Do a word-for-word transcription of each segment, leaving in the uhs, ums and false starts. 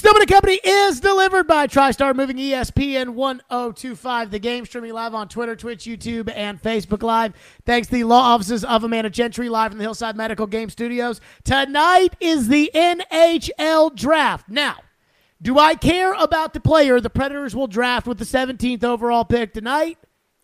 Snowman and Company is delivered by TriStar Moving, E S P N ten twenty-five. The game streaming live on Twitter, Twitch, YouTube, and Facebook Live. Thanks to the law offices of Amanda Gentry, live from the Hillside Medical Game Studios. Tonight is the N H L Draft. Now, do I care about the player the Predators will draft with the seventeenth overall pick tonight?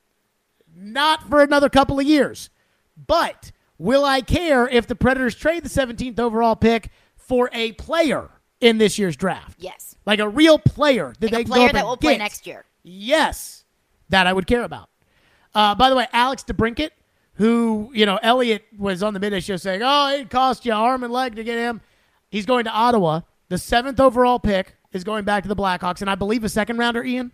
Not for another couple of years. But will I care if the Predators trade the seventeenth overall pick for a player in this year's draft? Yes. Like a real player that like they a player go that will get. play next year. Yes. That I would care about. Uh, by the way, Alex DeBrincat, who, you know, Elliot was on the midday show saying, oh, it cost you arm and leg to get him. He's going to Ottawa. The seventh overall pick is going back to the Blackhawks, and I believe a second rounder, Ian?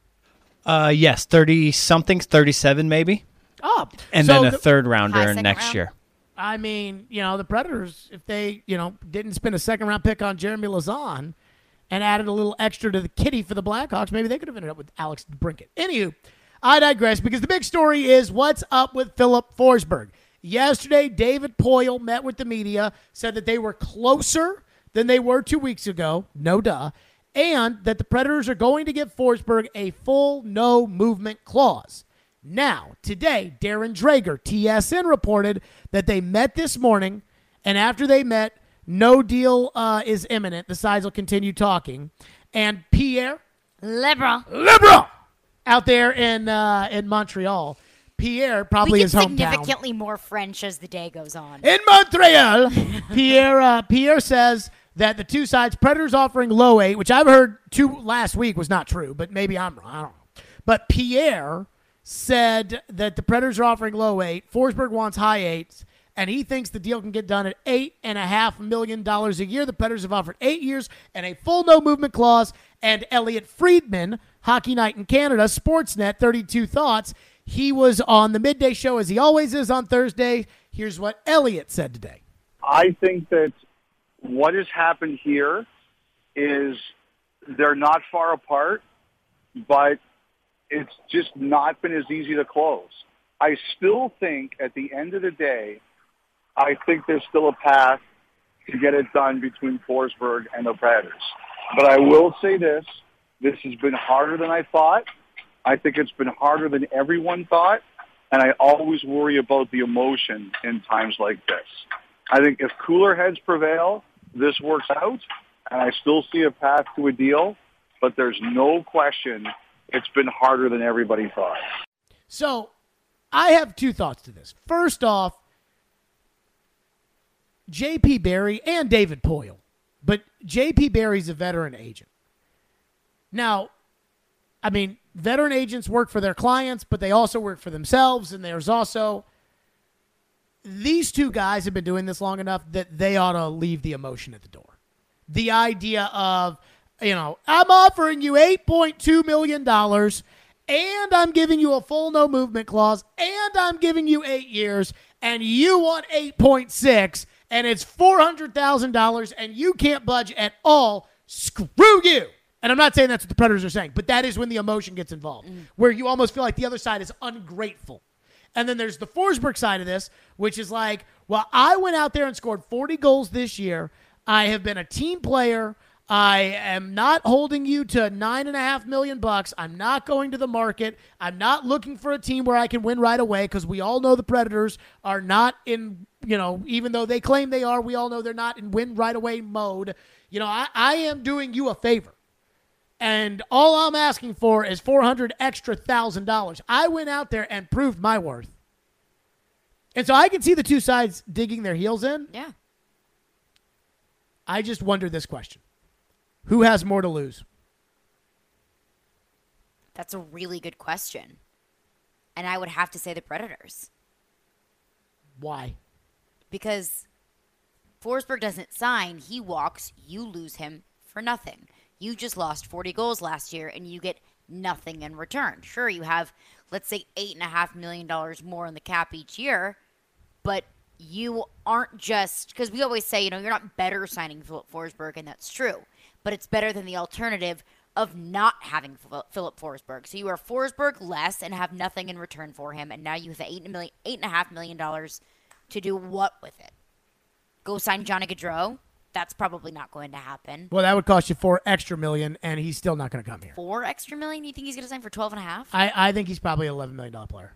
Uh, yes, thirty-something, thirty-seven maybe. Oh. And so then a the, third rounder next round. year. I mean, you know, the Predators, if they, you know, didn't spend a second-round pick on Jeremy Lauzon and added a little extra to the kitty for the Blackhawks, maybe they could have ended up with Alex DeBrincat. Anywho, I digress because the big story is what's up with Filip Forsberg. Yesterday, David Poile met with the media, said that they were closer than they were two weeks ago, no duh, and that the Predators are going to give Forsberg a full no-movement clause. Now, today, Darren Drager, T S N, reported that they met this morning, and after they met, no deal uh, is imminent. The sides will continue talking. And Pierre Lebrun. Lebrun out there in uh, in Montreal. Pierre, probably we his get hometown. significantly more French as the day goes on. In Montreal, Pierre uh, Pierre says that the two sides, Predators offering low eight, which I've heard two last week was not true, but maybe I'm wrong. I don't know. But Pierre said that the Predators are offering low eight. Forsberg wants high eights, and he thinks the deal can get done at eight and a half million dollars a year. The Predators have offered eight years and a full no movement clause. And Elliot Friedman, Hockey Night in Canada, Sportsnet, thirty-two Thoughts. He was on the midday show as he always is on Thursday. Here's what Elliot said today. I think that what has happened here is they're not far apart, but it's just not been as easy to close. I still think at the end of the day, I think there's still a path to get it done between Forsberg and the Predators. But I will say this, this has been harder than I thought. I think it's been harder than everyone thought, and I always worry about the emotion in times like this. I think if cooler heads prevail, this works out, and I still see a path to a deal, but there's no question it's been harder than everybody thought. So I have two thoughts to this. First off, J P. Barry and David Poile, but J P. Barry's a veteran agent. Now, I mean, veteran agents work for their clients, but they also work for themselves, and there's also these two guys have been doing this long enough that they ought to leave the emotion at the door. The idea of, you know, I'm offering you eight point two million dollars, and I'm giving you a full no movement clause, and I'm giving you eight years, and you want eight point six, and it's four hundred thousand dollars, and you can't budge at all. Screw you. And I'm not saying that's what the Predators are saying, but that is when the emotion gets involved, mm. where you almost feel like the other side is ungrateful. And then there's the Forsberg side of this, which is like, well, I went out there and scored forty goals this year. I have been a team player. I am not holding you to nine and a half million bucks. I'm not going to the market. I'm not looking for a team where I can win right away, because we all know the Predators are not in, you know, even though they claim they are, we all know they're not in win right away mode. You know, I, I am doing you a favor. And all I'm asking for is four hundred extra thousand dollars. I went out there and proved my worth. And so I can see the two sides digging their heels in. Yeah. I just wonder this question. Who has more to lose? That's a really good question. And I would have to say the Predators. Why? Because Forsberg doesn't sign, he walks, you lose him for nothing. You just lost forty goals last year, and you get nothing in return. Sure, you have, let's say, eight point five million dollars more in the cap each year, but you aren't just, because we always say, you know, you're not better signing Filip Forsberg, and that's true, but it's better than the alternative of not having Filip Forsberg. So you are Forsberg less and have nothing in return for him, and now you have eight point five million dollars to do what with it? Go sign Johnny Gaudreau? that's probably not going to happen. Well, that would cost you four extra million, and he's still not going to come here. Four extra million? You think he's going to sign for twelve and a half? I, I think he's probably an eleven million dollars player.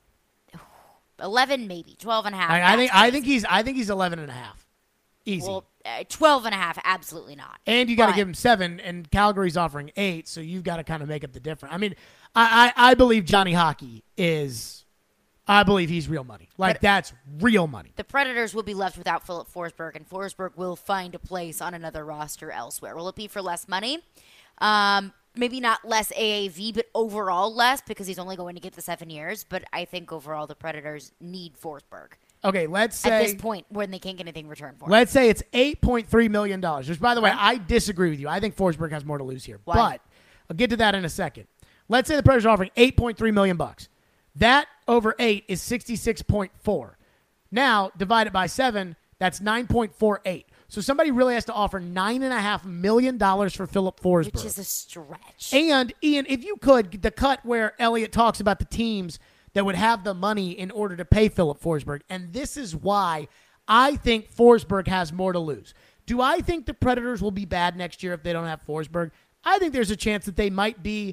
eleven maybe, twelve and a half. I, I think I think he's I think he's eleven and a half. Easy. Well, uh, twelve and a half, absolutely not. And you got to But- give him seven, and Calgary's offering eight, so you've got to kind of make up the difference. I mean, I, I, I believe Johnny Hockey is, I believe he's real money. Like, But- that's real money. The Predators will be left without Philip Forsberg, and Forsberg will find a place on another roster elsewhere. Will it be for less money? Um, maybe not less A A V, but overall less because he's only going to get the seven years. But I think overall the Predators need Forsberg Okay, let's say at this point when they can't get anything in return for him. let's say it's eight point three million dollars. Which, by the way, I disagree with you. I think Forsberg has more to lose here. Why? But I'll get to that in a second. Let's say the Predators are offering eight point three million dollars bucks. That over eight is sixty-six point four. Now, divided by seven, that's nine point four eight. So somebody really has to offer nine point five million dollars for Philip Forsberg. Which is a stretch. And, Ian, if you could, the cut where Elliott talks about the teams that would have the money in order to pay Philip Forsberg, and this is why I think Forsberg has more to lose. Do I think the Predators will be bad next year if they don't have Forsberg? I think there's a chance that they might be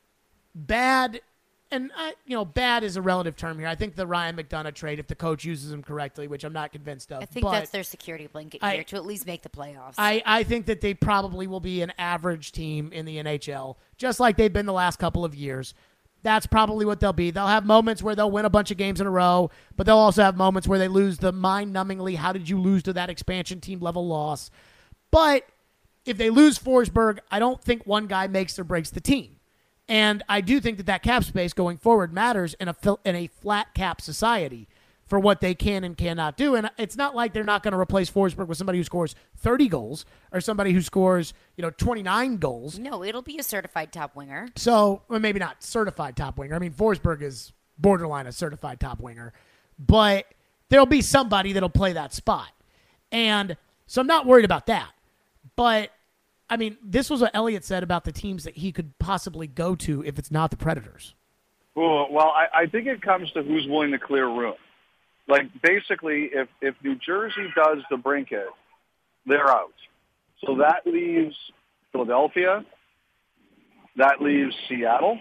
bad, and, I, you know, bad is a relative term here. I think the Ryan McDonough trade, if the coach uses him correctly, which I'm not convinced of. I think but that's their security blanket I- here to at least make the playoffs. I, I think that they probably will be an average team in the N H L, just like they've been the last couple of years. That's probably what they'll be. They'll have moments where they'll win a bunch of games in a row, but they'll also have moments where they lose the mind-numbingly, how did you lose to that expansion team level loss? But if they lose Forsberg, I don't think one guy makes or breaks the team. And I do think that that cap space going forward matters in a fil- in a flat cap society for what they can and cannot do. And it's not like they're not going to replace Forsberg with somebody who scores thirty goals or somebody who scores, you know, twenty-nine goals. no, it'll be a certified top winger. So, well, maybe not certified top winger. I mean, Forsberg is borderline a certified top winger. But there'll be somebody that'll play that spot. And so I'm not worried about that. But, I mean, this was what Elliott said about the teams that he could possibly go to if it's not the Predators. Well, well I, I think it comes to who's willing to clear room. Like, basically, if, if New Jersey does the brink it, they're out. So that leaves Philadelphia. That leaves Seattle.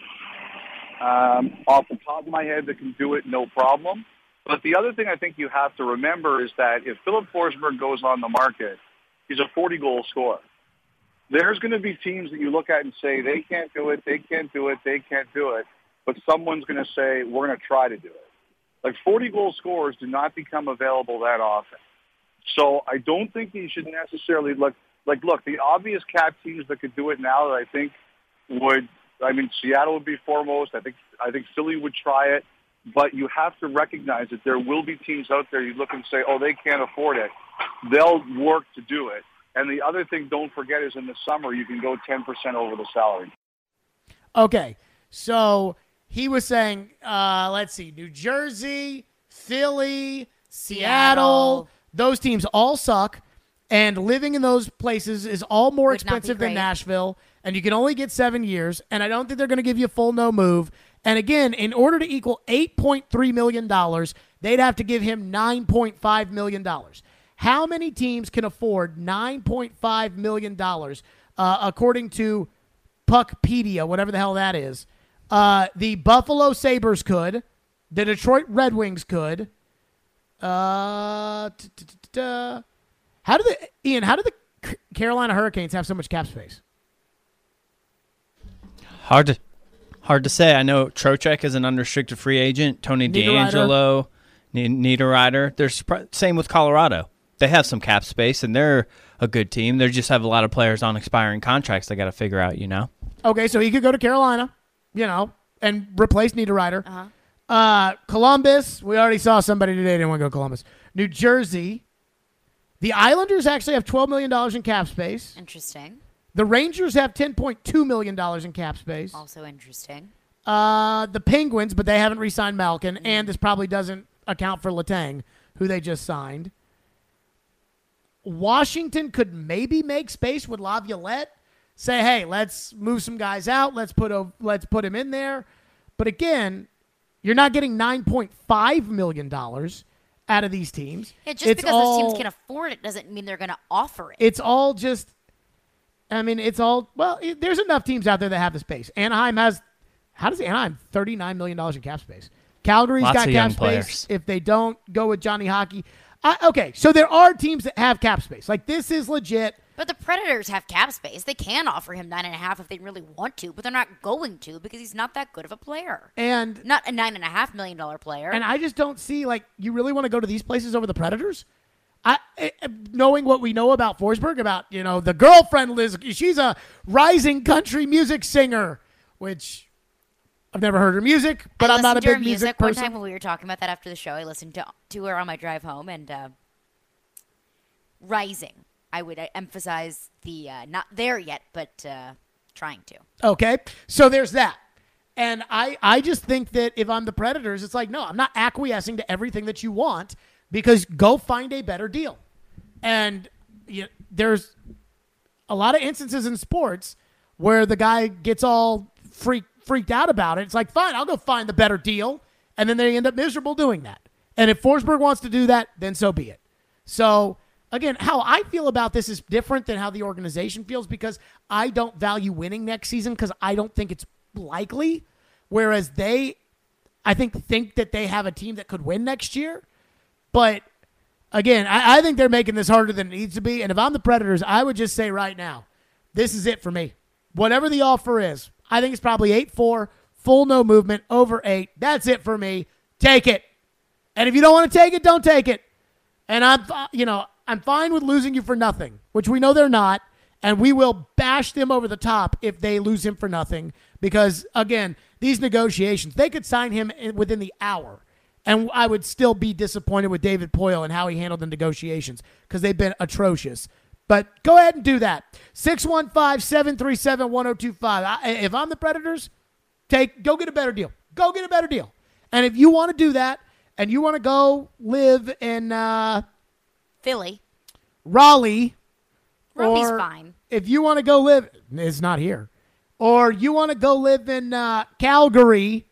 Um, off the top of my head, they can do it, no problem. But the other thing I think you have to remember is that if Philip Forsberg goes on the market, he's a forty-goal scorer. There's going to be teams that you look at and say, they can't do it, they can't do it, they can't do it. But someone's going to say, we're going to try to do it. Like, forty-goal scorers do not become available that often. So I don't think you should necessarily look, like, look, the obvious cap teams that could do it now that I think would, I mean, Seattle would be foremost. I think I think Philly would try it. But you have to recognize that there will be teams out there you look and say, oh, they can't afford it. They'll work to do it. And the other thing, don't forget, is in the summer you can go ten percent over the salary. Okay, so he was saying, uh, let's see, New Jersey, Philly, Seattle, Seattle. those teams all suck, and living in those places is all more Would not be expensive than great. Nashville, and you can only get seven years, and I don't think they're going to give you a full no move. And again, in order to equal eight point three million dollars, they'd have to give him nine point five million dollars. How many teams can afford nine point five million dollars, uh, according to Puckpedia, whatever the hell that is? Uh, the Buffalo Sabres could. The Detroit Red Wings could. Uh, t- t- t- t- uh, how do the Ian? How do the C- Carolina Hurricanes have so much cap space? Hard to hard to say. I know Trocheck is an unrestricted free agent. Tony Niederreiter. DeAngelo, N- Niederreiter. There's same with Colorado. They have some cap space, and they're a good team. They just have a lot of players on expiring contracts they got to figure out, you know? Okay, so he could go to Carolina, you know, and replace Niederreiter. Uh-huh. Uh, Columbus, we already saw somebody today. Didn't want to go to Columbus. New Jersey. The Islanders actually have twelve million dollars in cap space. Interesting. The Rangers have ten point two million dollars in cap space. Also interesting. Uh, the Penguins, but they haven't re-signed Malkin, and this probably doesn't account for Letang, who they just signed. Washington could maybe make space with Laviolette. Say, hey, let's move some guys out. Let's put a, let's put him in there. But again, you're not getting nine point five million dollars. out of these teams. Yeah, just it's because all, those teams can afford it doesn't mean they're going to offer it. It's all just, I mean, it's all, well, it, there's enough teams out there that have the space. Anaheim has, how does Anaheim, thirty-nine million dollars in cap space. Calgary's Lots got of cap young space. players. If they don't go with Johnny Hockey. Uh, okay, so there are teams that have cap space. Like, this is legit. But the Predators have cap space. They can offer him nine and a half if they really want to, but they're not going to because he's not that good of a player. And Not a nine and a half million dollar player. and I just don't see, like, you really want to go to these places over the Predators? I, I knowing what we know about Forsberg, about, you know, the girlfriend Liz, she's a rising country music singer, which I've never heard her music, but I I'm not a listened to her big music music one person. time when we were talking about that after the show. I listened to, to her on my drive home, and uh, rising. I would emphasize the uh, not there yet, but uh, trying to. Okay, so there's that. And I, I just think that if I'm the Predators, it's like, no, I'm not acquiescing to everything that you want because go find a better deal. And you know, there's a lot of instances in sports where the guy gets all freak, freaked out about it. It's like, fine, I'll go find the better deal. And then they end up miserable doing that. And if Forsberg wants to do that, then so be it. So again, how I feel about this is different than how the organization feels because I don't value winning next season because I don't think it's likely. Whereas they, I think, think that they have a team that could win next year. But again, I, I think they're making this harder than it needs to be. And if I'm the Predators, I would just say right now, this is it for me. Whatever the offer is, I think it's probably eight four, full no movement, over eight. That's it for me. Take it. And if you don't want to take it, don't take it. And I'm, you know, I'm fine with losing you for nothing, which we know they're not, and we will bash them over the top if they lose him for nothing because, again, these negotiations, they could sign him in, within the hour, and I would still be disappointed with David Poile and how he handled the negotiations because they've been atrocious. But go ahead and do that. six one five, seven three seven, one oh two five. I, if I'm the Predators, take go get a better deal. Go get a better deal. And if you want to do that and you want to go live in uh, – Philly. Raleigh. Robbie's or fine. If you want to go live, it's not here. Or you want to go live in uh, Calgary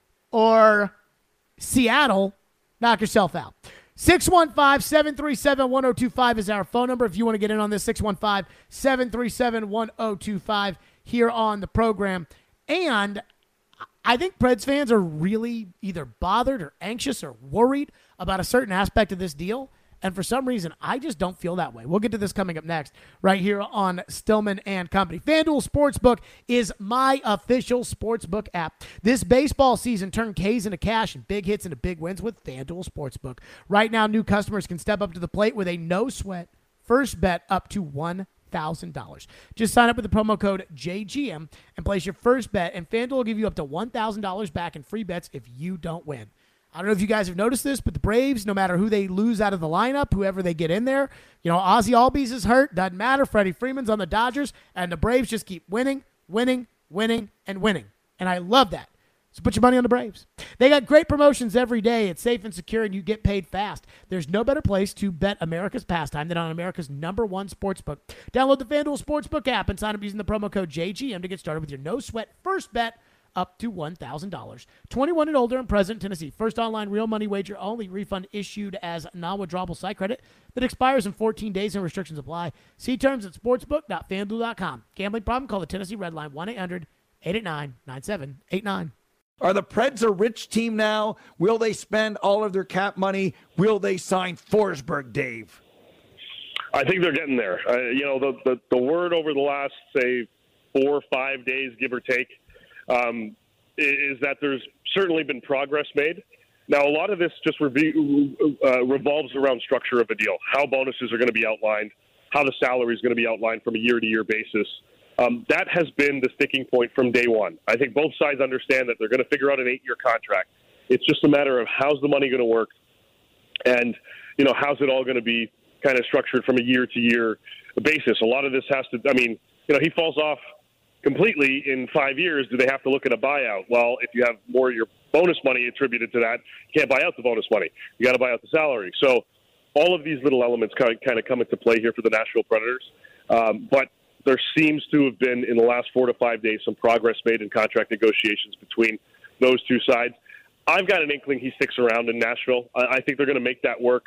or Seattle, knock yourself out. six one five, seven three seven, one oh two five is our phone number. If you want to get in on this, six one five, seven three seven, one oh two five here on the program. And I think Preds fans are really either bothered or anxious or worried about a certain aspect of this deal. And for some reason, I just don't feel that way. We'll get to this coming up next right here on Stillman and Company. FanDuel Sportsbook is my official sportsbook app. This baseball season, turn K's into cash and big hits into big wins with FanDuel Sportsbook. Right now, new customers can step up to the plate with a no-sweat first bet up to one thousand dollars. Just sign up with the promo code J G M and place your first bet, and FanDuel will give you up to one thousand dollars back in free bets if you don't win. I don't know if you guys have noticed this, but the Braves, no matter who they lose out of the lineup, whoever they get in there, you know, Ozzie Albies is hurt, doesn't matter. Freddie Freeman's on the Dodgers, and the Braves just keep winning, winning, winning, and winning. And I love that. So put your money on the Braves. They got great promotions every day. It's safe and secure, and you get paid fast. There's no better place to bet America's pastime than on America's number one sportsbook. Download the FanDuel Sportsbook app and sign up using the promo code J G M to get started with your no-sweat first bet up to one thousand dollars. twenty-one and older and present in Tennessee. First online real money wager only. Refund issued as non-withdrawable site credit that expires in fourteen days and restrictions apply. See terms at sportsbook dot fan duel dot com. Gambling problem? Call the Tennessee Red Line one eight hundred, eight eight nine, nine seven eight nine. Are the Preds a rich team now? Will they spend all of their cap money? Will they sign Forsberg, Dave? I think they're getting there. Uh, you know, the, the, the word over the last, say, four or five days, give or take, Um, is that there's certainly been progress made. Now, a lot of this just re- uh, revolves around structure of a deal, how bonuses are going to be outlined, how the salary is going to be outlined from a year-to-year basis. Um, that has been the sticking point from day one. I think both sides understand that they're going to figure out an eight-year contract. It's just a matter of how's the money going to work and, you know, how's it all going to be kind of structured from a year-to-year basis. A lot of this has to – I mean, you know, he falls off completely in five years. Do they have to look at a buyout? Well, if you have more of your bonus money attributed to that, you can't buy out the bonus money. You got to buy out the salary. So all of these little elements kind of, kind of come into play here for the Nashville Predators. Um, but there seems to have been, in the last four to five days, some progress made in contract negotiations between those two sides. I've got an inkling he sticks around in Nashville. I, I think they're going to make that work.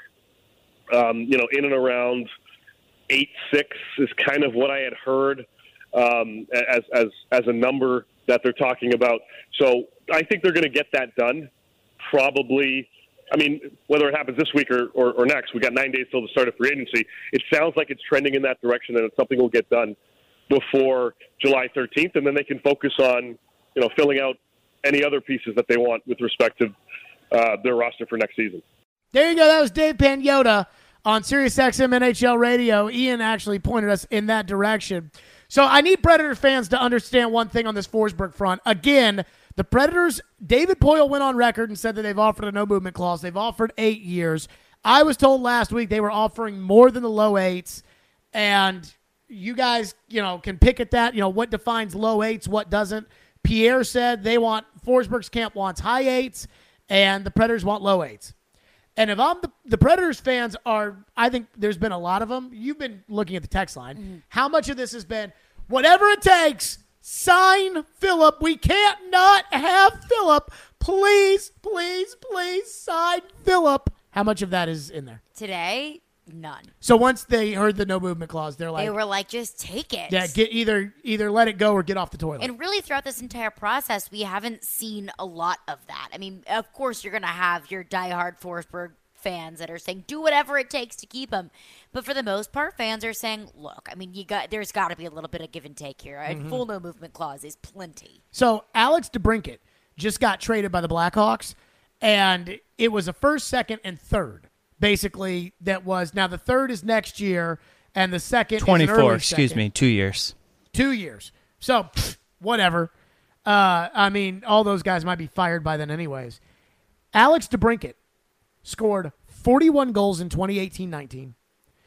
Um, you know, in and around eight six is kind of what I had heard um, as as as a number that they're talking about. So I think they're going to get that done. Probably, I mean, whether it happens this week or, or, or next, we got nine days till the start of free agency. It sounds like it's trending in that direction, and it's something will get done before July thirteenth, and then they can focus on, you know, filling out any other pieces that they want with respect to uh, their roster for next season. There you go. That was Dave Pagnotta on SiriusXM N H L Radio. Ian actually pointed us in that direction. So I need Predator fans to understand one thing on this Forsberg front. Again, the Predators, David Poile went on record and said that they've offered a no-movement clause. They've offered eight years. I was told last week they were offering more than the low eights, and you guys, you know, can pick at that. You know, what defines low eights, what doesn't. Pierre said they want, Forsberg's camp wants high eights, and the Predators want low eights. And if I'm the, the Predators fans are, I think there's been a lot of them. You've been looking at the text line. Mm-hmm. How much of this has been, whatever it takes, sign Phillip. We can't not have Phillip. Please, please, please sign Phillip. How much of that is in there? Today, none. So once they heard the no movement clause, they're like, they were like, just take it. Yeah, get either either let it go or get off the toilet. And really, throughout this entire process, we haven't seen a lot of that. I mean, of course, you're going to have your diehard Forsberg fans that are saying, do whatever it takes to keep him. But for the most part, fans are saying, look, I mean, you got there's got to be a little bit of give and take here. A mm-hmm. full no movement clause is plenty. So Alex DeBrincat just got traded by the Blackhawks, and it was a first, second, and third. Basically, that was, now the third is next year, and the second twenty-four, is an early excuse second. me, two years. Two years. So, pff, whatever. Uh, I mean, all those guys might be fired by then anyways. Alex DeBrincat scored forty-one goals in twenty eighteen nineteen,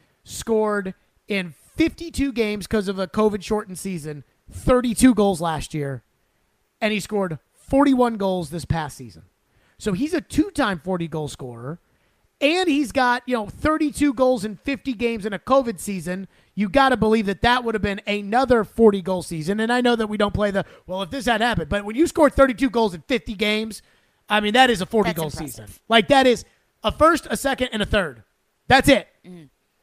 scored in fifty-two games because of a COVID-shortened season, thirty-two goals last year, and he scored forty-one goals this past season. So he's a two-time forty-goal scorer. And he's got, you know, thirty-two goals in fifty games in a COVID season. You got to believe that that would have been another forty-goal season. And I know that we don't play the, well, if this had happened. But when you score thirty-two goals in fifty games, I mean, that is a forty-goal season. Like, that is a first, a second, and a third. That's it. Mm-hmm.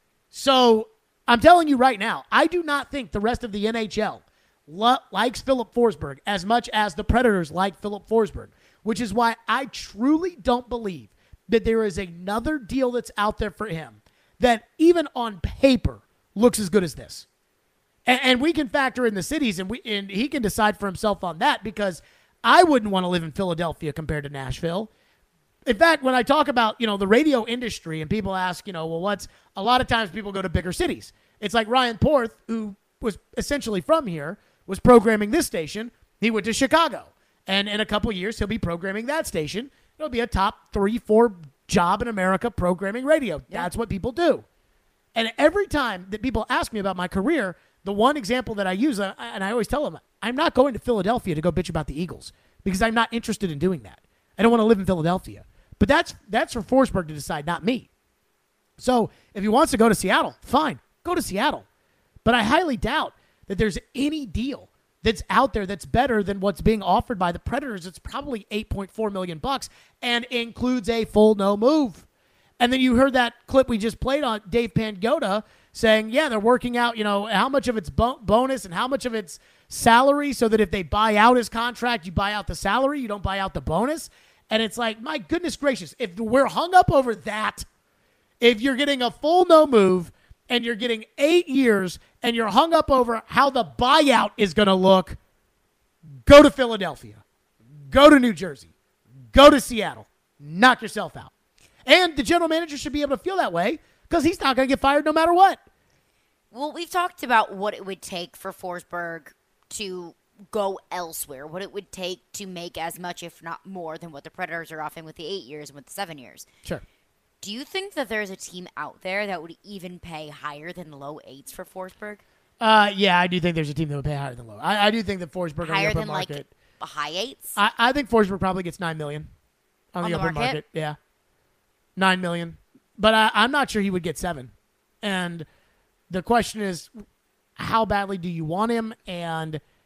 So I'm telling you right now, I do not think the rest of the N H L lo- likes Phillip Forsberg as much as the Predators like Phillip Forsberg, which is why I truly don't believe that there is another deal that's out there for him that even on paper looks as good as this. And, and we can factor in the cities, and we and he can decide for himself on that, because I wouldn't want to live in Philadelphia compared to Nashville. In fact, when I talk about, you know, the radio industry and people ask, you know, well, what's, a lot of times people go to bigger cities. It's like Ryan Porth, who was essentially from here, was programming this station. He went to Chicago. And in a couple of years, he'll be programming that station. It'll be a top three, four job in America programming radio. Yeah. That's what people do. And every time that people ask me about my career, the one example that I use, and I always tell them, I'm not going to Philadelphia to go bitch about the Eagles, because I'm not interested in doing that. I don't want to live in Philadelphia. But that's that's for Forsberg to decide, not me. So if he wants to go to Seattle, fine, go to Seattle. But I highly doubt that there's any deal that's out there that's better than what's being offered by the Predators. It's probably eight point four million bucks and includes a full no move. And then you heard that clip we just played on Dave Pagnotta saying, yeah, they're working out, you know, how much of it's bo- bonus and how much of it's salary, so that if they buy out his contract, you buy out the salary, you don't buy out the bonus. And it's like, my goodness gracious, if we're hung up over that, if you're getting a full no move and you're getting eight years and you're hung up over how the buyout is going to look, go to Philadelphia. Go to New Jersey. Go to Seattle. Knock yourself out. And the general manager should be able to feel that way, because he's not going to get fired no matter what. Well, we've talked about what it would take for Forsberg to go elsewhere, what it would take to make as much, if not more, than what the Predators are offering with the eight years and with the seven years. Sure. Do you think that there's a team out there that would even pay higher than low eights for Forsberg? Uh, yeah, I do think there's a team that would pay higher than low. I, I do think that Forsberg higher on the upper than market, like high eights. I, I think Forsberg probably gets nine million on, on the, the upper market? market. Yeah, nine million. But I, I'm not sure he would get seven. And the question is, how badly do you want him? And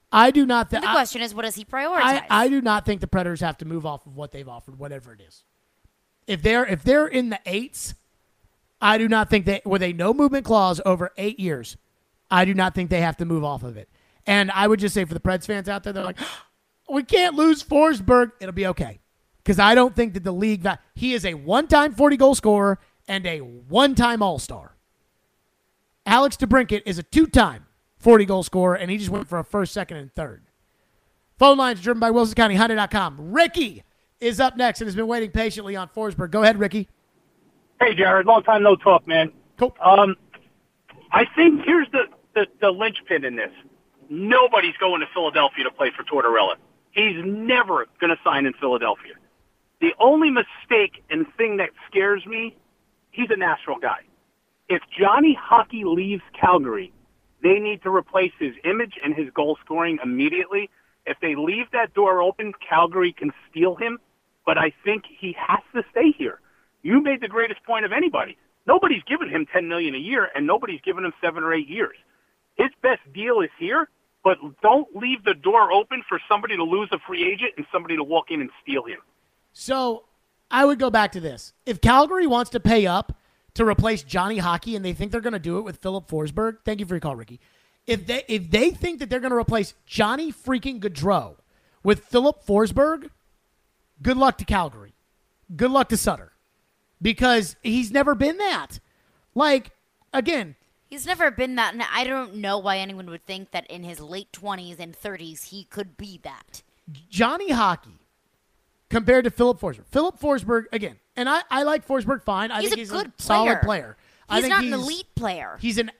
I do not think The question is, what does he prioritize? I, I do not think the Predators have to move off of what they've offered, whatever it is. If they're if they're in the eights, I do not think they with a no movement clause over eight years. I do not think they have to move off of it. And I would just say for the Preds fans out there, they're like, we can't lose Forsberg. It'll be okay. Because I don't think that the league – he is a one-time forty-goal scorer and a one-time All-Star. Alex DeBrincat is a two-time forty-goal scorer, and he just went for a first, second, and third. Phone lines driven by Wilson County Hyundai dot com. Ricky is up next and has been waiting patiently on Forsberg. Go ahead, Ricky. Hey, Jared. Long time no talk, man. Cool. Um, I think here's the, the, the linchpin in this. Nobody's going to Philadelphia to play for Tortorella. He's never going to sign in Philadelphia. The only mistake and thing that scares me, he's a Nashville guy. If Johnny Hockey leaves Calgary, they need to replace his image and his goal scoring immediately. If they leave that door open, Calgary can steal him, but I think he has to stay here. You made the greatest point of anybody. Nobody's given him ten million dollars a year, and nobody's given him seven or eight years. His best deal is here, but don't leave the door open for somebody to lose a free agent and somebody to walk in and steal him. So I would go back to this. If Calgary wants to pay up to replace Johnny Hockey and they think they're going to do it with Philip Forsberg, thank you for your call, Ricky. If they if they think that they're going to replace Johnny freaking Gaudreau with Philip Forsberg, good luck to Calgary. Good luck to Sutter. Because he's never been that. Like, again, He's never been that, and I don't know why anyone would think that in his late twenties and thirties he could be that. Johnny Hockey compared to Philip Forsberg. Philip Forsberg, again, and I, I like Forsberg fine. I He's think a he's good a solid player. player. I He's think not he's, an elite player. He's an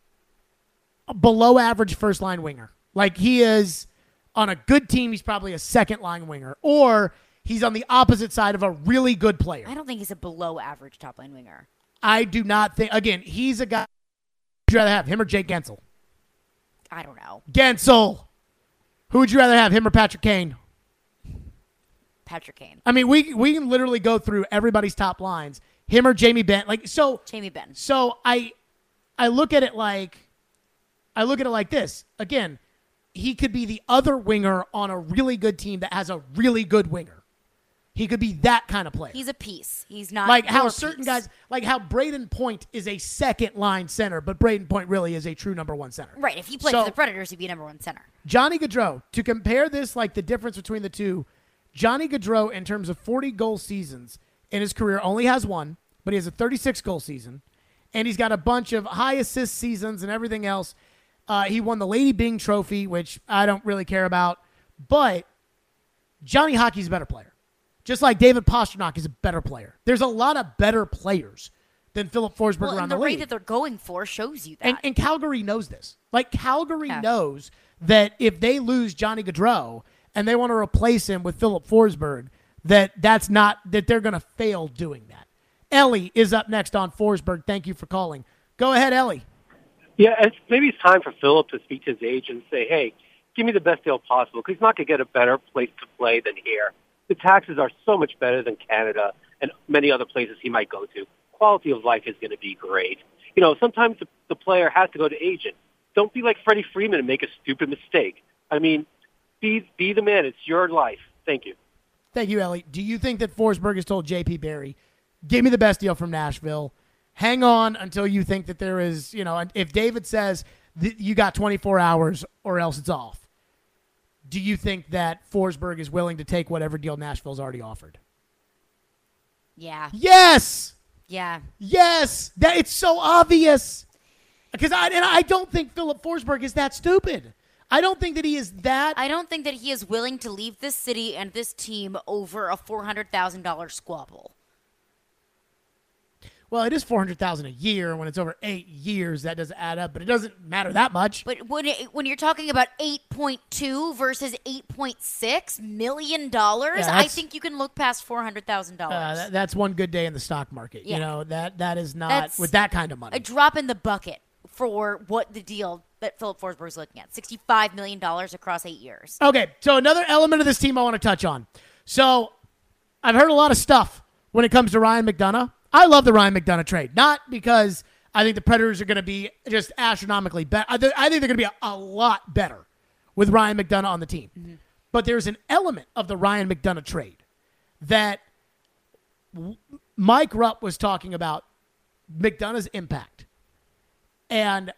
a below average first line winger. Like he is on a good team, he's probably a second line winger. Or he's on the opposite side of a really good player. I don't think he's a below average top line winger. I do not think, again, he's a guy. Would you rather have him or Jake Gensel? I don't know. Gensel. Who would you rather have, him or Patrick Kane? Patrick Kane. I mean, we we can literally go through everybody's top lines. Him or Jamie Benn. Like so. Jamie Benn. So I, I look at it like, I look at it like this. Again, he could be the other winger on a really good team that has a really good winger. He could be that kind of player. He's a piece. He's not like how your certain piece. guys, like how Braden Point is a second line center, but Braden Point really is a true number one center. Right. If he played So- for the Predators, he'd be number one center. Johnny Gaudreau, to compare this, like the difference between the two, Johnny Gaudreau, in terms of forty goal seasons in his career, only has one, but he has a thirty-six goal season, and he's got a bunch of high assist seasons and everything else. Uh, he won the Lady Byng Trophy, which I don't really care about, but Johnny Hockey's a better player. Just like David Pastrnak is a better player. There's a lot of better players than Philip Forsberg Well, around and the, the rate league. that they're going for shows you that. And, and Calgary knows this. Like, Calgary Yeah. knows that if they lose Johnny Gaudreau and they want to replace him with Philip Forsberg, that that's not, that they're going to fail doing that. Ellie is up next on Forsberg. Thank you for calling. Go ahead, Ellie. Yeah, it's, maybe it's time for Philip to speak to his agent and say, hey, give me the best deal possible, because he's not going to get a better place to play than here. The taxes are so much better than Canada and many other places he might go to. Quality of life is going to be great. You know, sometimes the, the player has to go to agent. Don't be like Freddie Freeman and make a stupid mistake. I mean, be be the man. It's your life. Thank you. Thank you, Ellie. Do you think that Forsberg has told J P Barry, give me the best deal from Nashville, hang on until you think that there is, you know, if David says that you got twenty-four hours or else it's off, do you think that Forsberg is willing to take whatever deal Nashville's already offered? yeah. Yes! Yeah. Yes! That it's so obvious. Because I and I don't think Philip Forsberg is that stupid. I don't think that he is that. I don't think that he is willing to leave this city and this team over a four hundred thousand dollars squabble. Well, it is four hundred thousand dollars a year. When it's over eight years, that doesn't add up, but it doesn't matter that much. But when it, when you're talking about eight point two versus eight point six million dollars, Yeah, I that's- think you can look past four hundred thousand Uh, dollars. that, that's one good day in the stock market. Yeah. You know, that that is not That's with that kind of money. A drop in the bucket for what the deal that Philip Forsberg is looking at. sixty-five million dollars across eight years. Okay, so another element of this team I want to touch on. So I've heard a lot of stuff when it comes to Ryan McDonough. I love the Ryan McDonough trade, not because I think the Predators are going to be just astronomically better. I, th- I think they're going to be a, a lot better with Ryan McDonough on the team. Mm-hmm. But there's an element of the Ryan McDonough trade that Mike Rupp was talking about McDonough's impact. And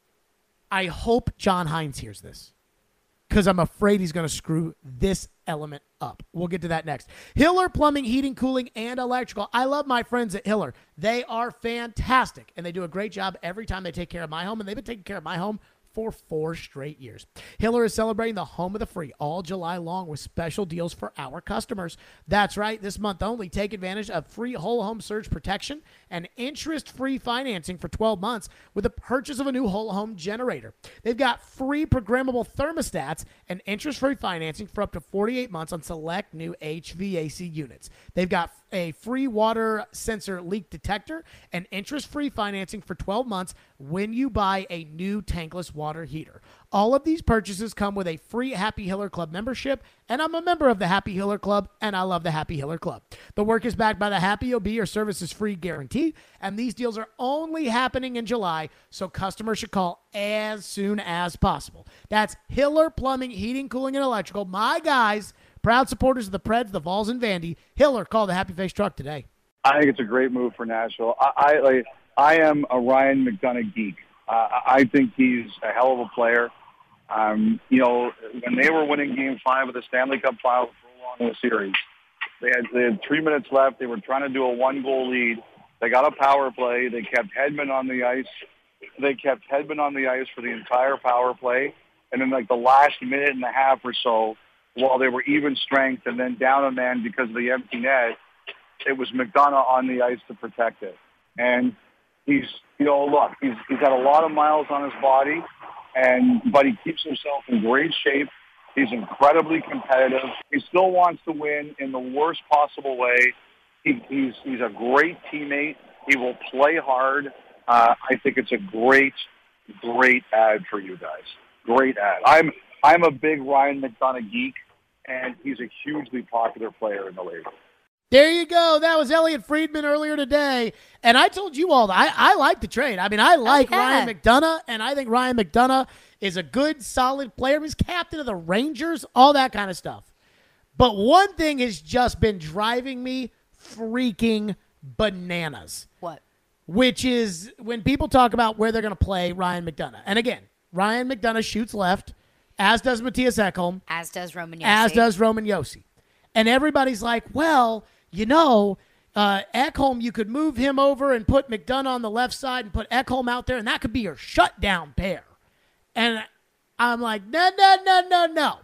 I hope John Hines hears this, because I'm afraid he's going to screw this element up. We'll get to that next. Hiller Plumbing, Heating, Cooling, and Electrical. I love my friends at Hiller. They are fantastic, and they do a great job every time they take care of my home, and they've been taking care of my home for four straight years. Hiller is celebrating the home of the free all July long with special deals for our customers. That's right. This month only, take advantage of free whole home surge protection and interest-free financing for twelve months with the purchase of a new whole home generator. They've got free programmable thermostats and interest-free financing for up to forty-eight months on select new H V A C units. They've got a free water sensor leak detector and interest-free financing for twelve months when you buy a new tankless water heater. All of these purchases come with a free Happy Hiller Club membership, and I'm a member of the Happy Hiller Club, and I love the Happy Hiller Club. The work is backed by the Happy O B or services free guarantee, and these deals are only happening in July, so customers should call as soon as possible. That's Hiller Plumbing, Heating, Cooling, and Electrical. My guys, proud supporters of the Preds, the Vols, and Vandy. Hiller, call the Happy Face Truck today. I think it's a great move for Nashville. I I, like, I am a Ryan McDonough geek. Uh, I think he's a hell of a player. Um, you know, when they were winning Game Five of the Stanley Cup Final for a long series, they had they had three minutes left. They were trying to do a one-goal lead. They got a power play. They kept Hedman on the ice. They kept Hedman on the ice for the entire power play. And then, like the last minute and a half or so, while they were even strength and then down a man because of the empty net, it was McDonough on the ice to protect it. And he's, you know, look, he's he's got a lot of miles on his body, and but he keeps himself in great shape. He's incredibly competitive. He still wants to win in the worst possible way. He, he's he's a great teammate. He will play hard. Uh, I think it's a great, great ad for you guys. Great ad. I'm I'm a big Ryan McDonough geek, and he's a hugely popular player in the league. There you go. That was Elliot Friedman earlier today. And I told you all that I, I like the trade. I mean, I like oh, yeah. Ryan McDonough, and I think Ryan McDonough is a good, solid player. He's captain of the Rangers, all that kind of stuff. But one thing has just been driving me freaking bananas. What? Which is when people talk about where they're going to play Ryan McDonough. And again, Ryan McDonough shoots left, as does Matthias Ekholm. As does Roman Josi. As does Roman Josi. And everybody's like, well, you know, uh, Ekholm, you could move him over and put McDonough on the left side and put Ekholm out there, and that could be your shutdown pair. And I'm like, no, no, no, no, no.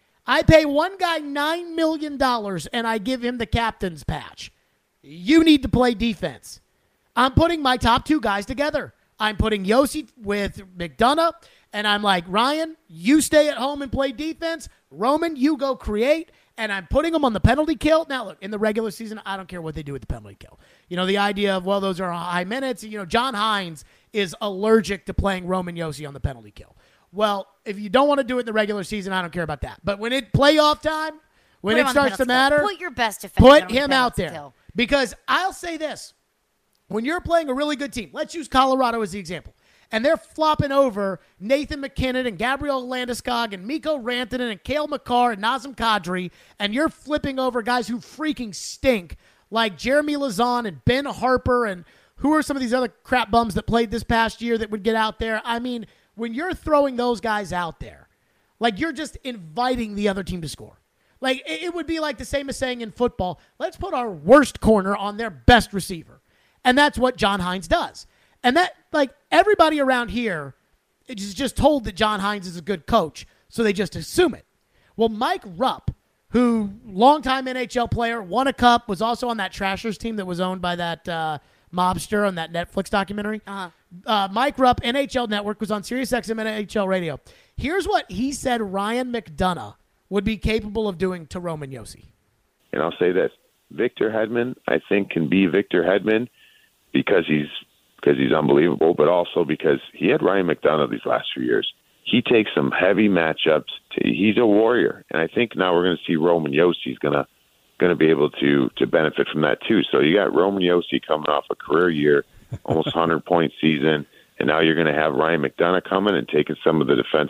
I pay one guy nine million dollars, and I give him the captain's patch. You need to play defense. I'm putting my top two guys together. I'm putting Josi with McDonough, and I'm like, Ryan, you stay at home and play defense. Roman, you go create. And I'm putting them on the penalty kill. Now, look, in the regular season, I don't care what they do with the penalty kill. You know, the idea of, well, those are high minutes. You know, John Hines is allergic to playing Roman Josi on the penalty kill. Well, if you don't want to do it in the regular season, I don't care about that. But when it playoff time, when Put it starts to matter, kill. Put your best defense put him out there. Kill. Because I'll say this. When you're playing a really good team, let's use Colorado as the example. And they're flopping over Nathan McKinnon and Gabriel Landeskog and Mikko Rantanen and Cale Makar and Nazem Kadri, and you're flipping over guys who freaking stink, like Jeremy Lauzon and Ben Harper, and who are some of these other crap bums that played this past year that would get out there? I mean, when you're throwing those guys out there, like you're just inviting the other team to score. Like it would be like the same as saying in football, let's put our worst corner on their best receiver. And that's what John Hines does. And that, like, everybody around here is just told that John Hines is a good coach, so they just assume it. Well, Mike Rupp, who, longtime N H L player, won a cup, was also on that Trashers team that was owned by that uh, mobster on that Netflix documentary. Uh-huh. Uh, Mike Rupp, N H L Network, was on SiriusXM N H L Radio. Here's what he said Ryan McDonough would be capable of doing to Roman Josi. And I'll say this. Victor Hedman, I think, can be Victor Hedman because he's because he's unbelievable, but also because he had Ryan McDonough these last few years. He takes some heavy matchups. To, he's a warrior, and I think now we're going to see Roman Josi is going to going to be able to to benefit from that too. So you got Roman Josi coming off a career year, almost one hundred point season, and now you're going to have Ryan McDonough coming and taking some of the defensive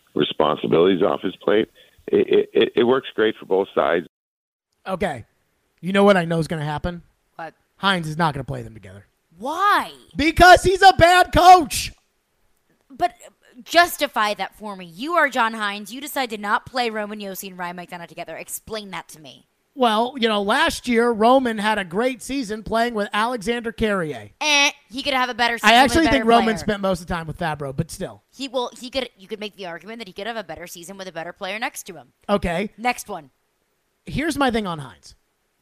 responsibilities off his plate. It, it, it works great for both sides. Okay. You know what I know is going to happen? What? Hines is not going to play them together. Why? Because he's a bad coach. But justify that for me. You are John Hines. You decide to not play Roman Josi and Ryan McDonough together. Explain that to me. Well, you know, last year, Roman had a great season playing with Alexander Carrier. Eh, he could have a better season I actually with a think better Roman player. spent most of the time with Fabro, but still. He will. He could. You could make the argument that he could have a better season with a better player next to him. Okay. Next one. Here's my thing on Hines.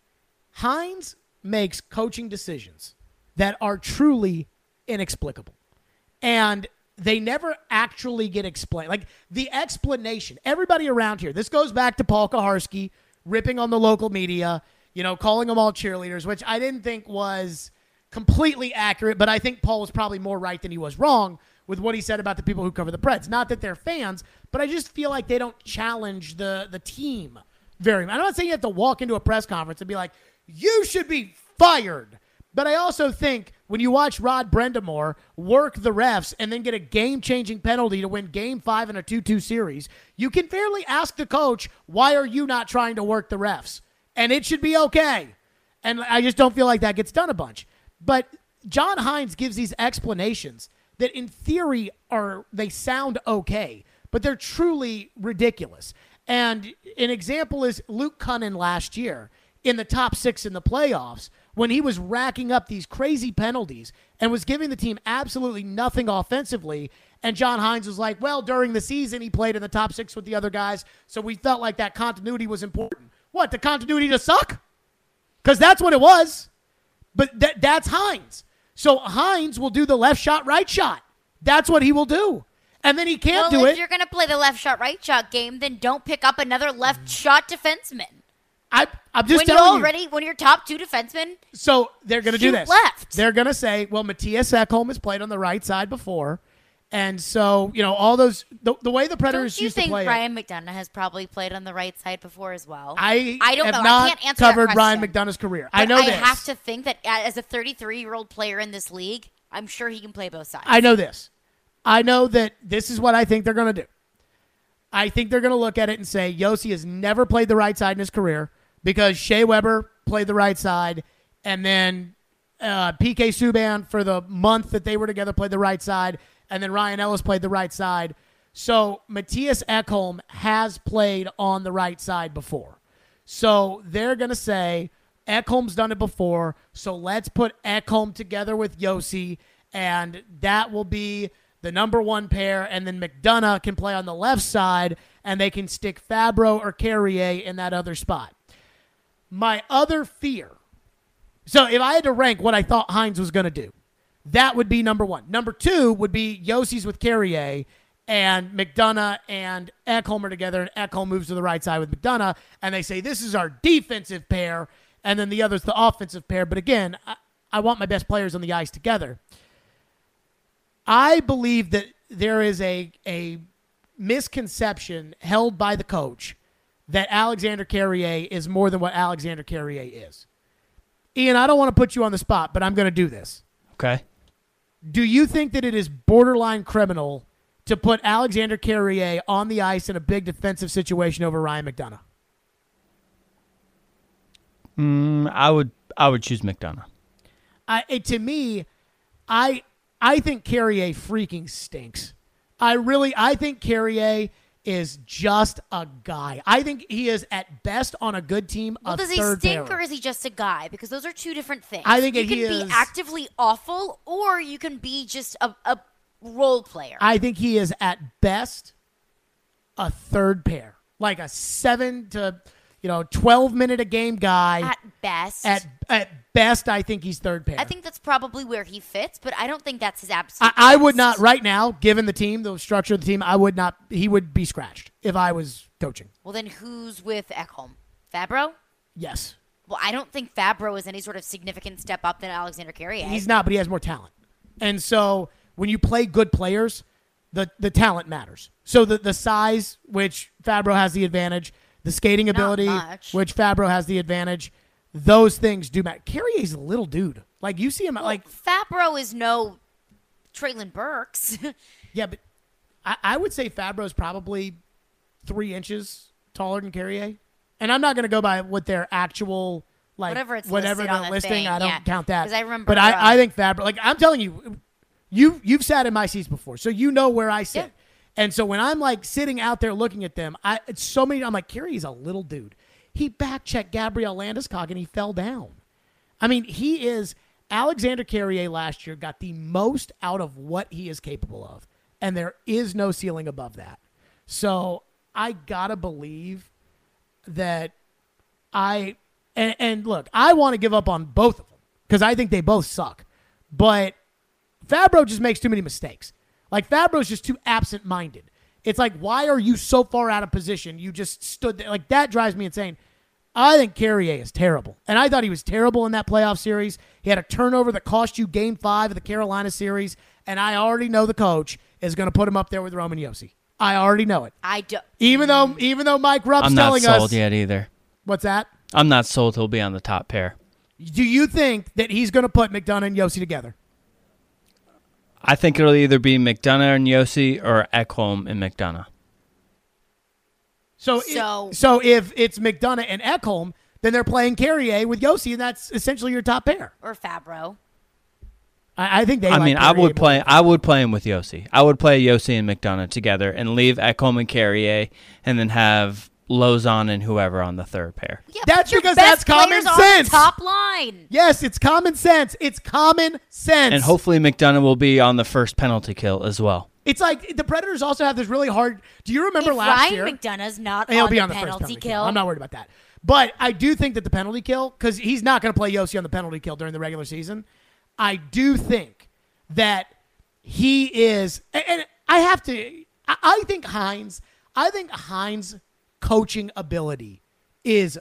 Hines makes coaching decisions that are truly inexplicable. And they never actually get explained. Like, the explanation, everybody around here, this goes back to Paul Kaharski ripping on the local media, you know, calling them all cheerleaders, which I didn't think was completely accurate, but I think Paul was probably more right than he was wrong with what he said about the people who cover the Preds. Not that they're fans, but I just feel like they don't challenge the, the team very much. I'm not saying you have to walk into a press conference and be like, you should be fired. But I also think when you watch Rod Brendamore work the refs and then get a game-changing penalty to win game five in a two two series, you can fairly ask the coach, why are you not trying to work the refs? And it should be okay. And I just don't feel like that gets done a bunch. But John Hines gives these explanations that in theory are, they sound okay, but they're truly ridiculous. And an example is Luke Cunnin last year in the top six in the playoffs when he was racking up these crazy penalties and was giving the team absolutely nothing offensively. And John Hines was like, well, during the season, he played in the top six with the other guys, so we felt like that continuity was important. What, the continuity to suck? Because that's what it was. But th- that's Hines. So Hines will do the left shot, right shot. That's what he will do. And then he can't well, do if it. you're going to play the left shot, right shot game, then don't pick up another left shot defenseman. I, I'm just when you telling already, you. when your top two defensemen, So they're going to do shoot this. left. They're going to say, well, Matthias Ekholm has played on the right side before. And so, you know, all those, the, the way the Predators don't you used think to play Ryan it, McDonough has probably played on the right side before as well? I, I don't have know. not I can't answer that covered Ryan question. McDonough's career. But I know I this. have to think that as a thirty-three-year-old player in this league, I'm sure he can play both sides. I know this. I know that this is what I think they're going to do. I think they're going to look at it and say, Josi has never played the right side in his career because Shea Weber played the right side, and then uh, P K Subban for the month that they were together played the right side, and then Ryan Ellis played the right side. So Matthias Ekholm has played on the right side before. So they're going to say, Ekholm's done it before, so let's put Ekholm together with Josi, and that will be the number one pair, and then McDonough can play on the left side, and they can stick Fabro or Carrier in that other spot. My other fear, so if I had to rank what I thought Hines was going to do, that would be number one. Number two would be Yossi with Carrier, and McDonough and Ekholm are together, and Ekholm moves to the right side with McDonough, and they say, this is our defensive pair, and then the other's the offensive pair. But again, I, I want my best players on the ice together. I believe that there is a, a misconception held by the coach that Alexander Carrier is more than what Alexander Carrier is. Ian, I don't want to put you on the spot, but I'm going to do this. Okay. Do you think that it is borderline criminal to put Alexander Carrier on the ice in a big defensive situation over Ryan McDonough? Mm, I would I would choose McDonough. I, it, to me, I I think Carrier freaking stinks. I really I think Carrier is just a guy. I think he is at best on a good team. Well, a does he third stink pair. or is he just a guy? Because those are two different things. I think you he can is- be actively awful, or you can be just a, a role player. I think he is at best a third pair, like a seven to you know twelve minute a game guy. At best, At at best, I think he's third pair. I think that's probably where he fits, but I don't think that's his absolute. I, I would best. not right now, given the team, the structure of the team. I would not. He would be scratched if I was coaching. Well, then who's with Ekholm? Fabro? Yes, Well, I don't think Fabro is any sort of significant step up than Alexander Carrier. he's not, but he has more talent. And so when you play good players, the the talent matters. So the the size, which Fabro has the advantage, the skating ability, much. which Fabro has the advantage, those things do matter. Carrier's a little dude. Like you see him, Well, like Fabro is no Traylon Burks. yeah, but I, I would say Fabro's probably three inches taller than Carrier. And I'm not going to go by what their actual, like, Whatever it's whatever listed on the the listing. thing, I don't yeah. count that. 'Cause I remember, But I, uh, I think Fabro, like, I'm telling you, you, you've sat in my seats before, so you know where I sit. Yeah. And so when I'm, like, sitting out there looking at them, I it's so many, I'm like, Carrier's a little dude. He back-checked Gabriel Landeskog, and he fell down. I mean, he is – Alexander Carrier last year got the most out of what he is capable of, and there is no ceiling above that. So I got to believe that I and, – and look, I want to give up on both of them because I think they both suck. But Fabro just makes too many mistakes. Like, Fabro's just too absent-minded. It's like, why are you so far out of position? You just stood there. Like, that drives me insane. I think Carrier is terrible. And I thought he was terrible in that playoff series. He had a turnover that cost you game five of the Carolina series. And I already know the coach is going to put him up there with Roman Josi. I already know it. I do. Even though even though Mike Rupp's I'm not telling sold us. yet either. What's that? I'm not sold he'll be on the top pair. Do you think that he's going to put McDonough and Josi together? I think it'll either be McDonough and Josi or Ekholm and McDonough. So, So- it, so if it's McDonough and Ekholm, then they're playing Carrier with Josi, and that's essentially your top pair. Or Fabro. I, I think they. I like mean, I Carrier would more. play. I would play him with Josi. I would play Josi and McDonough together, and leave Ekholm and Carrier, and then have Lozon and whoever on the third pair. Yeah, That's but your because best that's common players are sense. Top line. Yes, it's common sense. It's common sense. And hopefully McDonough will be on the first penalty kill as well. It's like the Predators also have this really hard. Do you remember If last Ryan year? McDonough's not And he'll on be the on the first penalty penalty kill. I'm not worried about that. But I do think that the penalty kill, because he's not going to play Josi on the penalty kill during the regular season. I do think that he is, and, and I have to. I, I think Hines. I think Hines' coaching ability is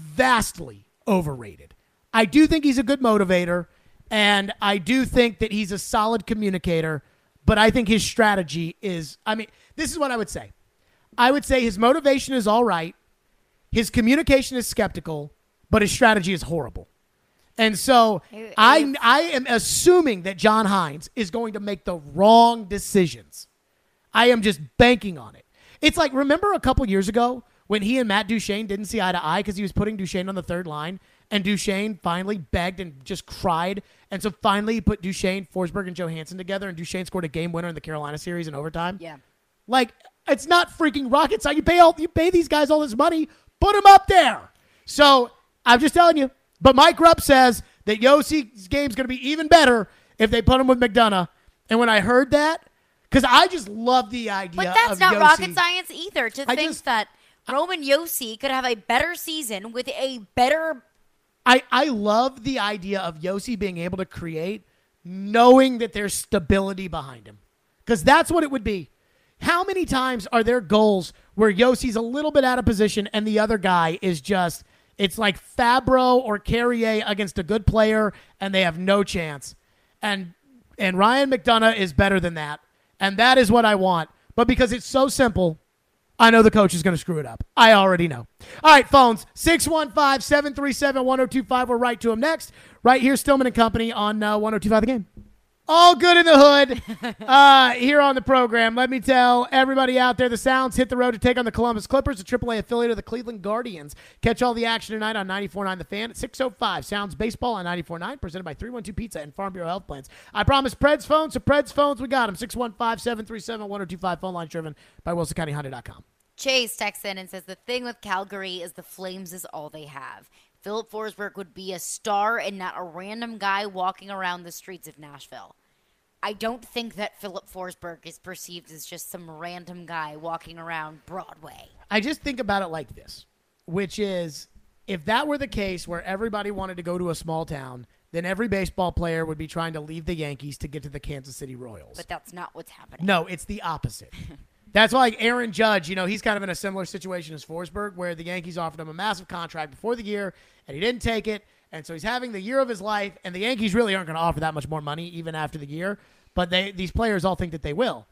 vastly overrated. I do think he's a good motivator, and I do think that he's a solid communicator. But I think his strategy is, I mean, this is what I would say. I would say his motivation is all right. His communication is skeptical, but his strategy is horrible. And so If- I, I am assuming that John Hines is going to make the wrong decisions. I am just banking on it. It's like, remember a couple years ago when he and Matt Duchene didn't see eye to eye because he was putting Duchene on the third line, and Duchene finally begged and just cried. And so finally he put Duchene, Forsberg, and Johansson together, and Duchene scored a game winner in the Carolina series in overtime. Yeah. Like, it's not freaking rocket science. You pay all you pay these guys all this money, put them up there. So I'm just telling you. But Mike Rupp says that Yosi's game's going to be even better if they put him with McDonough. And when I heard that, because I just love the idea But that's of not Josi. rocket science either. To I think just- that Roman Josi could have a better season with a better. I, I love the idea of Josi being able to create knowing that there's stability behind him. Because that's what it would be. How many times are there goals where Yosi's a little bit out of position and the other guy is just, it's like Fabro or Carrier against a good player and they have no chance. And and Ryan McDonough is better than that. And that is what I want. But because it's so simple, I know the coach is going to screw it up. I already know. All right, phones, six one five, seven three seven, one oh two five. We're right to him next. Right here, Stillman and Company on uh, one oh two five The Game. All good in the hood uh, here on the program. Let me tell everybody out there, the Sounds hit the road to take on the Columbus Clippers, a triple A affiliate of the Cleveland Guardians. Catch all the action tonight on ninety-four point nine The Fan at six oh five. Sounds Baseball on ninety-four point nine, presented by three one two Pizza and Farm Bureau Health Plans. I promise Preds phones, so Preds phones, we got them. six one five, seven three seven, one oh two five. Phone line driven by Wilson County Honda dot com. Chase texts in and says the thing with Calgary is the Flames is all they have. Philip Forsberg would be a star and not a random guy walking around the streets of Nashville. I don't think that Philip Forsberg is perceived as just some random guy walking around Broadway. I just think about it like this, which is if that were the case where everybody wanted to go to a small town, then every baseball player would be trying to leave the Yankees to get to the Kansas City Royals. But that's not what's happening. No, it's the opposite. That's why like Aaron Judge, you know, he's kind of in a similar situation as Forsberg, where the Yankees offered him a massive contract before the year, and he didn't take it. And so he's having the year of his life, and the Yankees really aren't going to offer that much more money even after the year. But they these players all think that they will.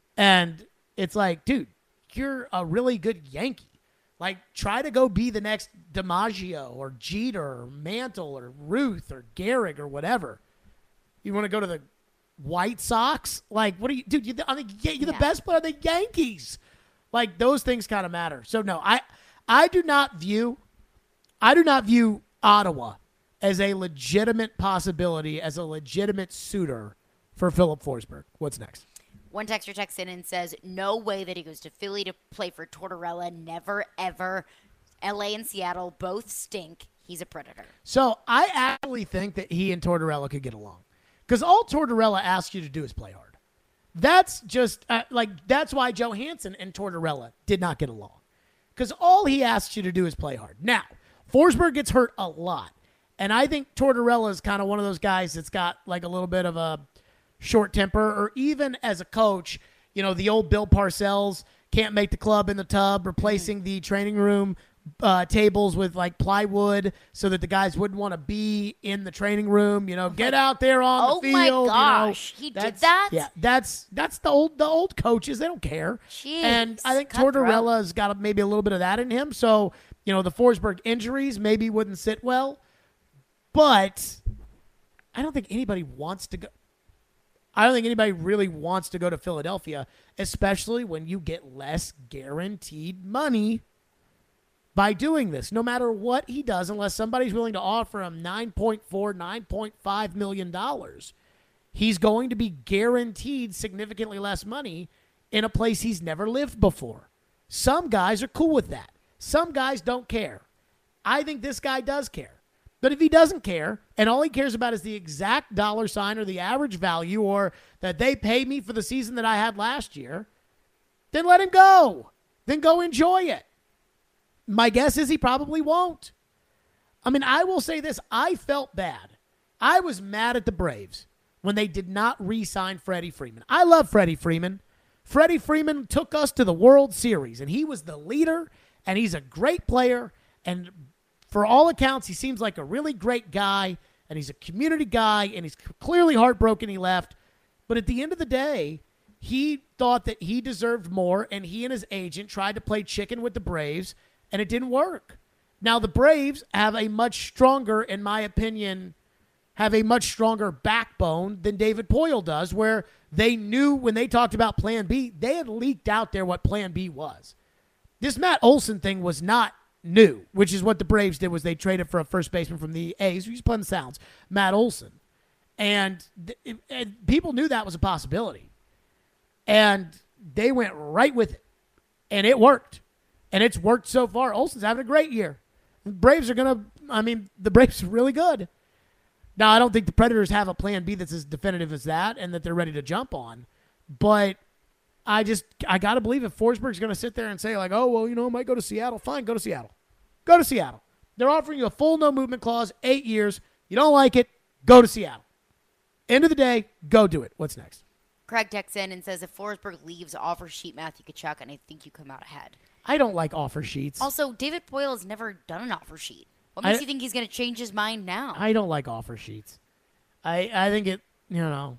And it's like, dude, you're a really good Yankee. Like, try to go be the next DiMaggio or Jeter or Mantle or Ruth or Gehrig or whatever. You want to go to the White Sox? Like, what are you, dude? You're the, on the, you're the Yeah. best player on the Yankees. Like, those things kind of matter. So no, I, I do not view, I do not view Ottawa as a legitimate possibility, as a legitimate suitor for Philip Forsberg. What's next? One texter texts in and says, no way that he goes to Philly to play for Tortorella. Never, ever. L A and Seattle both stink. He's a predator. So I actually think that he and Tortorella could get along. Because all Tortorella asks you to do is play hard. That's just, uh, like, that's why Johansson and Tortorella did not get along. Because all he asks you to do is play hard. Now, Forsberg gets hurt a lot. And I think Tortorella is kind of one of those guys that's got, like, a little bit of a short temper. Or even as a coach, you know, the old Bill Parcells can't make the club in the tub, replacing the training room Uh, tables with like plywood so that the guys wouldn't want to be in the training room. You know, get out there on Oh the my field. gosh, you know, he did That's- that? Yeah, that's that's the old the old coaches. They don't care. Jeez, and I think cutthroat. Tortorella's got a, maybe a little bit of that in him. So you know, the Forsberg injuries maybe wouldn't sit well, but I don't think anybody wants to go. I don't think anybody really wants to go to Philadelphia, especially when you get less guaranteed money by doing this, no matter what he does, unless somebody's willing to offer him nine point four, nine point five million dollars, he's going to be guaranteed significantly less money in a place he's never lived before. Some guys are cool with that. Some guys don't care. I think this guy does care. But if he doesn't care, and all he cares about is the exact dollar sign or the average value or that they paid me for the season that I had last year, then let him go. Then go enjoy it. My guess is he probably won't. I mean, I will say this. I felt bad. I was mad at the Braves when they did not re-sign Freddie Freeman. I love Freddie Freeman. Freddie Freeman took us to the World Series, and he was the leader, and he's a great player, and for all accounts, he seems like a really great guy, and he's a community guy, and he's clearly heartbroken he left. But at the end of the day, he thought that he deserved more, and he and his agent tried to play chicken with the Braves, and it didn't work. Now, the Braves have a much stronger, in my opinion, have a much stronger backbone than David Poile does, where they knew when they talked about Plan B, they had leaked out there what Plan B was. This Matt Olson thing was not new, which is what the Braves did, was they traded for a first baseman from the A's, who's playing the Sounds, Matt Olson. And, th- and people knew that was a possibility. And they went right with it. And it worked. And it's worked so far. Olson's having a great year. The Braves are going to, I mean, the Braves are really good. Now, I don't think the Predators have a plan B that's as definitive as that and that they're ready to jump on. But I just, I got to believe if Forsberg's going to sit there and say, like, oh, well, you know, I might go to Seattle. Fine, go to Seattle. Go to Seattle. They're offering you a full no movement clause, eight years. You don't like it, go to Seattle. End of the day, go do it. What's next? Craig texts in and says, if Forsberg leaves, offer sheet Matthew Tkachuk, and I think you come out ahead. I don't like offer sheets. Also, David Poile has never done an offer sheet. What makes I, you think he's going to change his mind now? I don't like offer sheets. I I think it, you know,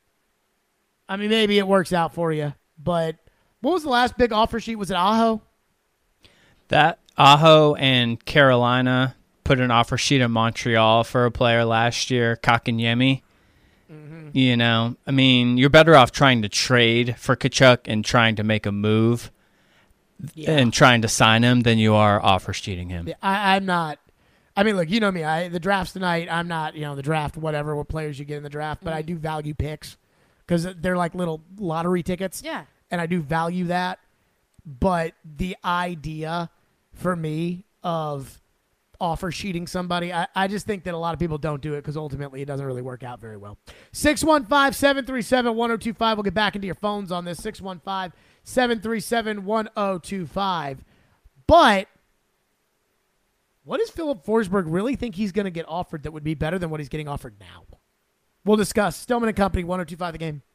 I mean, maybe it works out for you, but what was the last big offer sheet? Was it Aho? That Aho and Carolina put an offer sheet in Montreal for a player last year, Kakanyemi. Mm-hmm. You know, I mean, you're better off trying to trade for Tkachuk and trying to make a move yeah. and trying to sign him than you are offer sheeting him. Yeah, I, I'm not. I mean, look, you know me. I the draft's tonight. I'm not, you know, the draft, whatever, what players you get in the draft, but mm-hmm. I do value picks because they're like little lottery tickets. Yeah. And I do value that. But the idea for me of offer sheeting somebody, I, I just think that a lot of people don't do it because ultimately it doesn't really work out very well. six one five, seven three seven, one oh two five. We'll get back into your phones on this. six one five, seven three seven, one oh two five. But what does Philip Forsberg really think he's going to get offered that would be better than what he's getting offered now? We'll discuss. Stillman and Company, one oh two five The Game.